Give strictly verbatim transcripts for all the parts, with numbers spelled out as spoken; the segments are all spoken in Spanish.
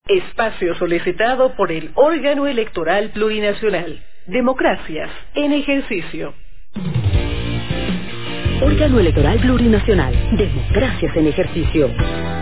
Espacio solicitado por el órgano electoral plurinacional. Democracias en ejercicio. Órgano electoral plurinacional. Democracias en ejercicio.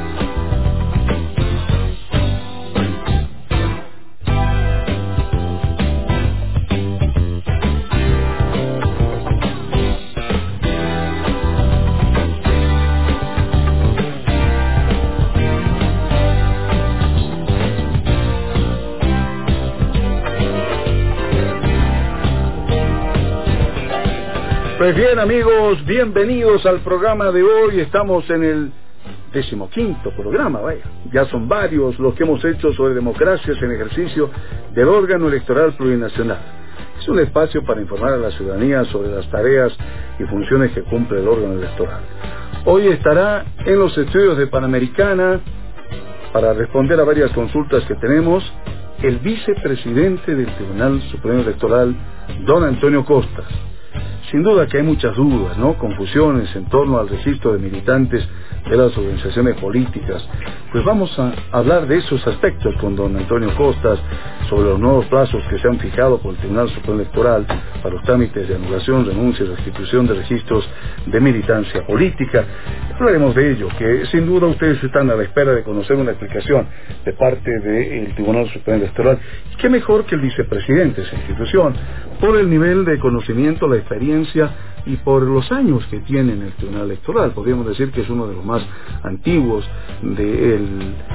Pues bien, amigos, bienvenidos al programa de hoy. Estamos en el decimoquinto programa, vaya. Ya son varios los que hemos hecho sobre democracias en ejercicio del órgano electoral plurinacional. Es un espacio para informar a la ciudadanía sobre las tareas y funciones que cumple el órgano electoral. Hoy estará en los estudios de Panamericana para responder a varias consultas que tenemos el vicepresidente del Tribunal Supremo Electoral, don Antonio Costas. Sin duda que hay muchas dudas, ¿no? Confusiones en torno al registro de militantes de las organizaciones políticas. Pues vamos a hablar de esos aspectos con don Antonio Costas, sobre los nuevos plazos que se han fijado por el Tribunal Supremo Electoral para los trámites de anulación, renuncia y restitución de registros de militancia política. Hablaremos de ello, que sin duda ustedes están a la espera de conocer una explicación de parte del Tribunal Supremo Electoral. Y qué mejor que el vicepresidente de esa institución, por el nivel de conocimiento, la experiencia y por los años que tiene en el Tribunal Electoral. Podríamos decir que es uno de los más antiguos de, el,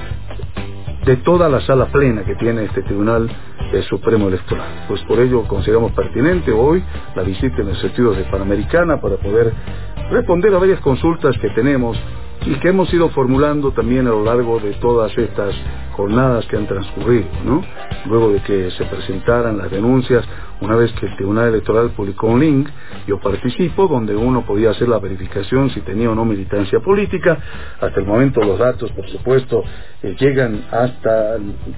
de toda la sala plena que tiene este Tribunal Supremo Electoral. Pues por ello consideramos pertinente hoy la visita en los estudios de Panamericana para poder responder a varias consultas que tenemos y que hemos ido formulando también a lo largo de todas estas jornadas que han transcurrido, ¿no? Luego de que se presentaran las denuncias, una vez que el Tribunal Electoral publicó un link, yo participo, donde uno podía hacer la verificación si tenía o no militancia política. Hasta el momento los datos, por supuesto, eh, llegan hasta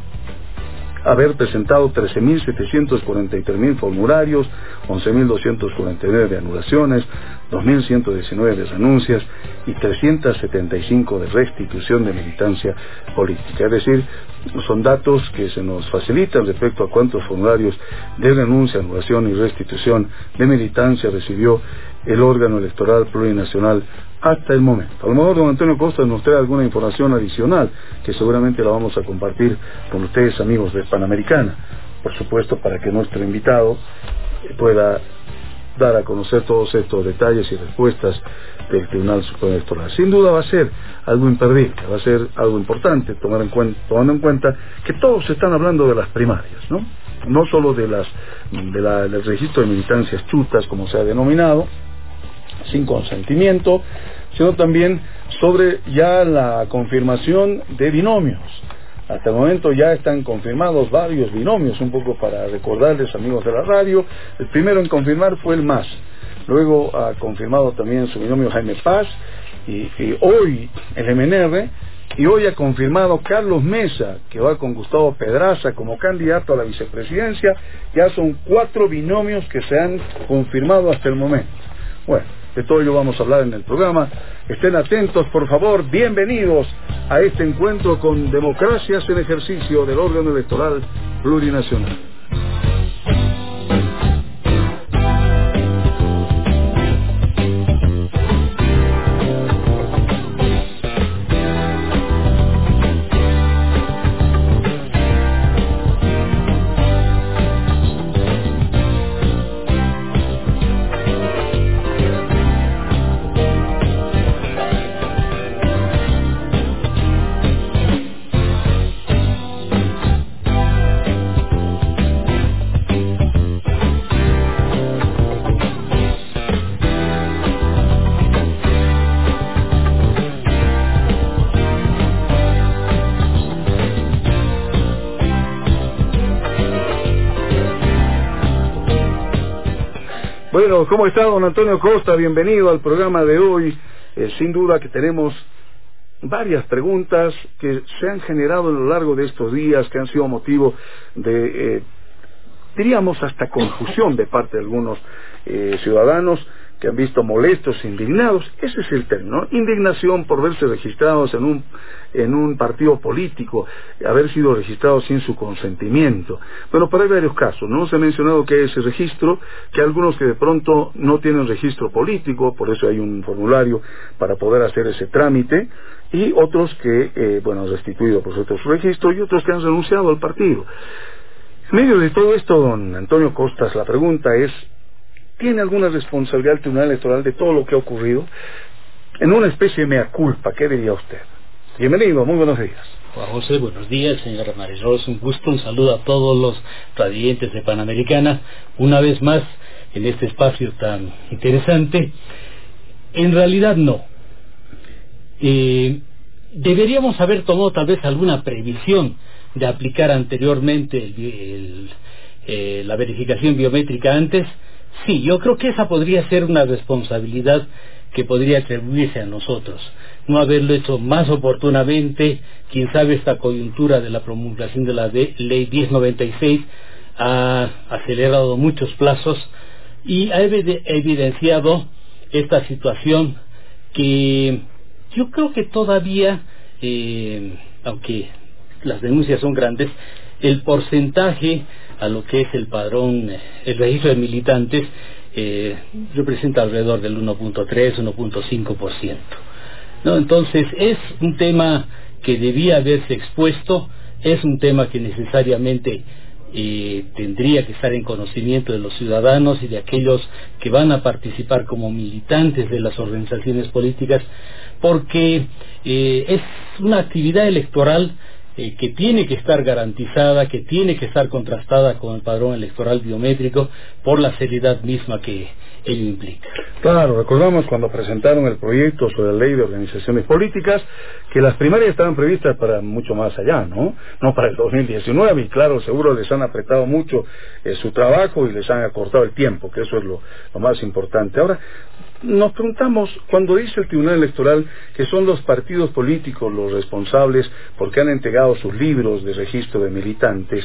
haber presentado trece mil setecientos cuarenta y tres mil formularios, once mil doscientos cuarenta y nueve de anulaciones, dos mil ciento diecinueve de renuncias y trescientos setenta y cinco de restitución de militancia política. Es decir, son datos que se nos facilitan respecto a cuántos formularios de renuncia, anulación y restitución de militancia recibió el órgano electoral plurinacional hasta el momento. A lo mejor don Antonio Costas nos trae alguna información adicional que seguramente la vamos a compartir con ustedes, amigos de Panamericana, por supuesto, para que nuestro invitado pueda dar a conocer todos estos detalles y respuestas del Tribunal Supremo Electoral. Sin duda va a ser algo imperdible, va a ser algo importante, tomar en cuenta, tomando en cuenta que todos están hablando de las primarias, ¿no? No solo de las de la, del registro de militancias chutas, como se ha denominado, sin consentimiento, sino también sobre ya la confirmación de binomios. Hasta el momento ya están confirmados varios binomios, un poco para recordarles, amigos de la radio. El primero en confirmar fue el M A S, luego ha confirmado también su binomio Jaime Paz, y, y hoy el M N R, y hoy ha confirmado Carlos Mesa, que va con Gustavo Pedraza como candidato a la vicepresidencia. Ya son cuatro binomios que se han confirmado hasta el momento. Bueno, de todo ello vamos a hablar en el programa. Estén atentos, por favor. Bienvenidos a este encuentro con Democracias en Ejercicio del órgano electoral plurinacional. Bueno, ¿cómo está don Antonio Costa? Bienvenido al programa de hoy. Eh, sin duda que tenemos varias preguntas que se han generado a lo largo de estos días, que han sido motivo de, eh, diríamos, hasta confusión de parte de algunos eh, ciudadanos que han visto molestos, indignados. Ese es el término, ¿no? Indignación por verse registrados en un en un partido político, haber sido registrados sin su consentimiento. Bueno, pero hay varios casos, ¿no? Se ha mencionado que hay ese registro, que algunos que de pronto no tienen registro político, por eso hay un formulario para poder hacer ese trámite, y otros que, eh, bueno, han restituido por supuesto su registro, y otros que han renunciado al partido. En medio de todo esto, don Antonio Costas, la pregunta es, ¿tiene alguna responsabilidad el Tribunal Electoral de todo lo que ha ocurrido? En una especie de mea culpa, ¿qué diría usted? Bienvenido, muy buenos días. Juan José, buenos días, señora Marisol, un gusto, un saludo a todos los radiantes de Panamericana, una vez más en este espacio tan interesante. En realidad no. Eh, deberíamos haber tomado tal vez alguna previsión de aplicar anteriormente el, el, eh, la verificación biométrica antes. Sí, yo creo que esa podría ser una responsabilidad que podría atribuirse a nosotros, no haberlo hecho más oportunamente. Quién sabe, esta coyuntura de la promulgación de la ley diez noventa y seis ha acelerado muchos plazos y ha evidenciado esta situación que yo creo que todavía, eh, aunque las denuncias son grandes, el porcentaje a lo que es el padrón, el registro de militantes, eh, representa alrededor del uno punto tres, uno punto cinco por ciento. ¿No? Entonces es un tema que debía haberse expuesto, es un tema que necesariamente eh, tendría que estar en conocimiento de los ciudadanos y de aquellos que van a participar como militantes de las organizaciones políticas, porque eh, es una actividad electoral Eh, que tiene que estar garantizada, que tiene que estar contrastada con el padrón electoral biométrico por la seriedad misma que ello implica. Claro, recordamos cuando presentaron el proyecto sobre la ley de organizaciones políticas que las primarias estaban previstas para mucho más allá, ¿no? No para el dos mil diecinueve, y claro, seguro les han apretado mucho eh, su trabajo y les han acortado el tiempo, que eso es lo, lo más importante. Ahora, nos preguntamos, cuando dice el Tribunal Electoral que son los partidos políticos los responsables porque han entregado sus libros de registro de militantes,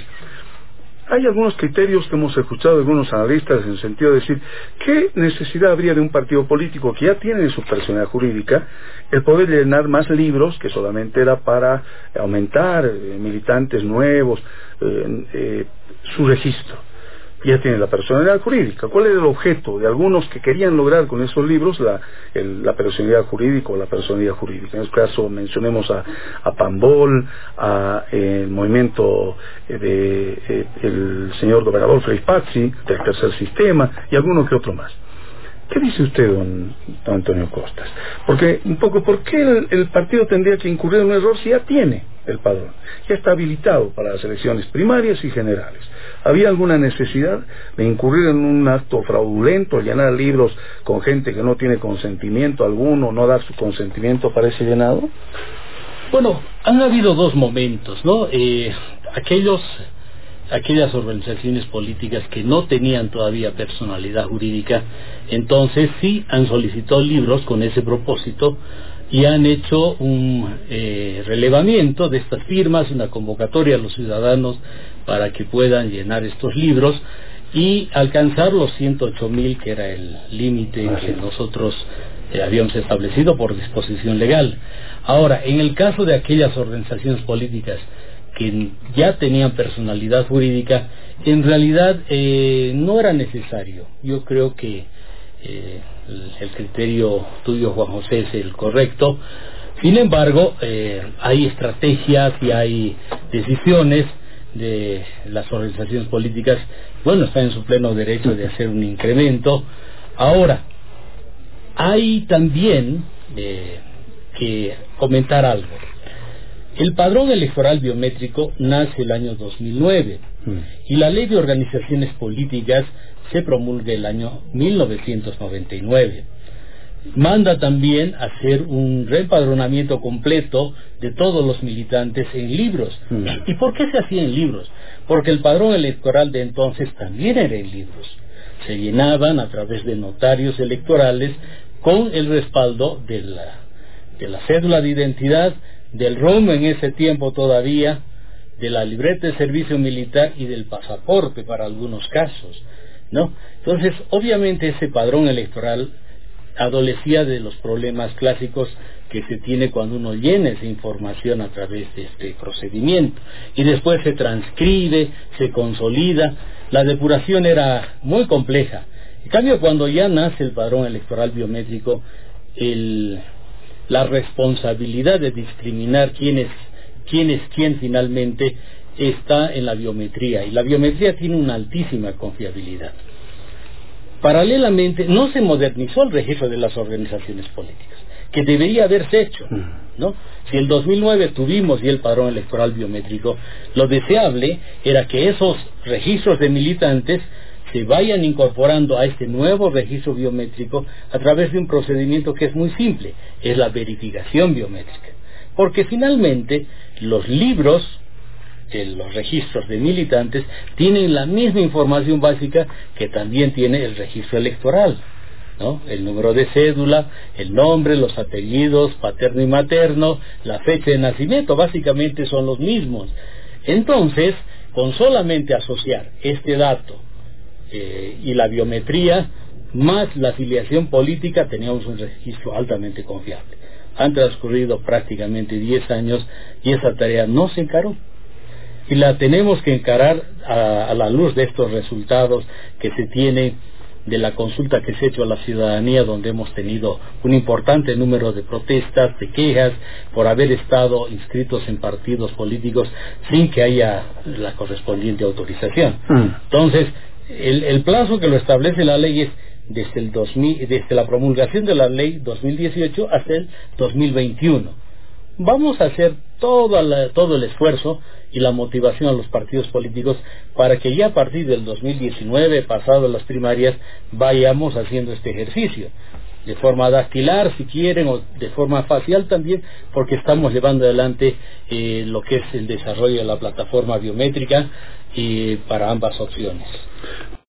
hay algunos criterios que hemos escuchado de algunos analistas en el sentido de decir, ¿qué necesidad habría de un partido político que ya tiene su personalidad jurídica el poder llenar más libros, que solamente era para aumentar eh, militantes nuevos, eh, eh, su registro? Ya tiene la personalidad jurídica. ¿Cuál era el objeto de algunos que querían lograr con esos libros la, el, la personalidad jurídica o la personalidad jurídica? En este caso mencionemos a, a Pambol, a eh, el movimiento de eh, el señor gobernador Frei Pazzi, del Tercer Sistema, y alguno que otro más. ¿Qué dice usted, don, don Antonio Costas? Porque un poco, ¿por qué el, el partido tendría que incurrir en un error si ya tiene el padrón? Ya está habilitado para las elecciones primarias y generales. ¿Había alguna necesidad de incurrir en un acto fraudulento, llenar libros con gente que no tiene consentimiento alguno, no dar su consentimiento para ese llenado? Bueno, han habido dos momentos, ¿no? Eh, aquellos... aquellas organizaciones políticas que no tenían todavía personalidad jurídica, entonces sí han solicitado libros con ese propósito y han hecho un eh, relevamiento de estas firmas, una convocatoria a los ciudadanos para que puedan llenar estos libros y alcanzar los ciento ocho mil, que era el límite que nosotros eh, habíamos establecido por disposición legal. Ahora, en el caso de aquellas organizaciones políticas que ya tenían personalidad jurídica, en realidad eh, no era necesario. Yo creo que eh, el, el criterio tuyo, Juan José, es el correcto. Sin embargo, eh, hay estrategias y hay decisiones de las organizaciones políticas, bueno, están en su pleno derecho de hacer un incremento. Ahora, hay también eh, que comentar algo. El padrón electoral biométrico nace el año dos mil nueve mm. y la ley de organizaciones políticas se promulga el año mil novecientos noventa y nueve. Manda también hacer un reempadronamiento completo de todos los militantes en libros. Mm. ¿Y por qué se hacía en libros? Porque el padrón electoral de entonces también era en libros. Se llenaban a través de notarios electorales con el respaldo de la, de la cédula de identidad, del R O M en ese tiempo todavía, de la libreta de servicio militar y del pasaporte para algunos casos. ¿no? Entonces, obviamente ese padrón electoral adolecía de los problemas clásicos que se tiene cuando uno llena esa información a través de este procedimiento y después se transcribe, se consolida. La depuración era muy compleja. En cambio, cuando ya nace el padrón electoral biométrico, el, la responsabilidad de discriminar quién es quién es quién finalmente está en la biometría, y la biometría tiene una altísima confiabilidad. Paralelamente, no se modernizó el registro de las organizaciones políticas, que debería haberse hecho, ¿no? Si el dos mil nueve tuvimos ya el padrón electoral biométrico, lo deseable era que esos registros de militantes se vayan incorporando a este nuevo registro biométrico a través de un procedimiento que es muy simple, es la verificación biométrica. Porque finalmente los libros, los registros de militantes, tienen la misma información básica que también tiene el registro electoral, ¿no? El número de cédula, el nombre, los apellidos paterno y materno, la fecha de nacimiento, básicamente son los mismos. Entonces, con solamente asociar este dato eh, y la biometría más la afiliación política, teníamos un registro altamente confiable. Han transcurrido prácticamente diez años y esa tarea no se encaró. Y la tenemos que encarar a, a la luz de estos resultados que se tiene de la consulta que se ha hecho a la ciudadanía, donde hemos tenido un importante número de protestas, de quejas por haber estado inscritos en partidos políticos sin que haya la correspondiente autorización. Mm. Entonces, el, el plazo que lo establece la ley es desde el dos mil, desde la promulgación de la ley dos mil dieciocho hasta el dos mil veintiuno. Vamos a hacer todo, la, todo el esfuerzo y la motivación a los partidos políticos para que ya a partir del dos mil diecinueve, pasado las primarias, vayamos haciendo este ejercicio de forma dactilar, si quieren, o de forma facial también, porque estamos llevando adelante eh, lo que es el desarrollo de la plataforma biométrica eh, para ambas opciones.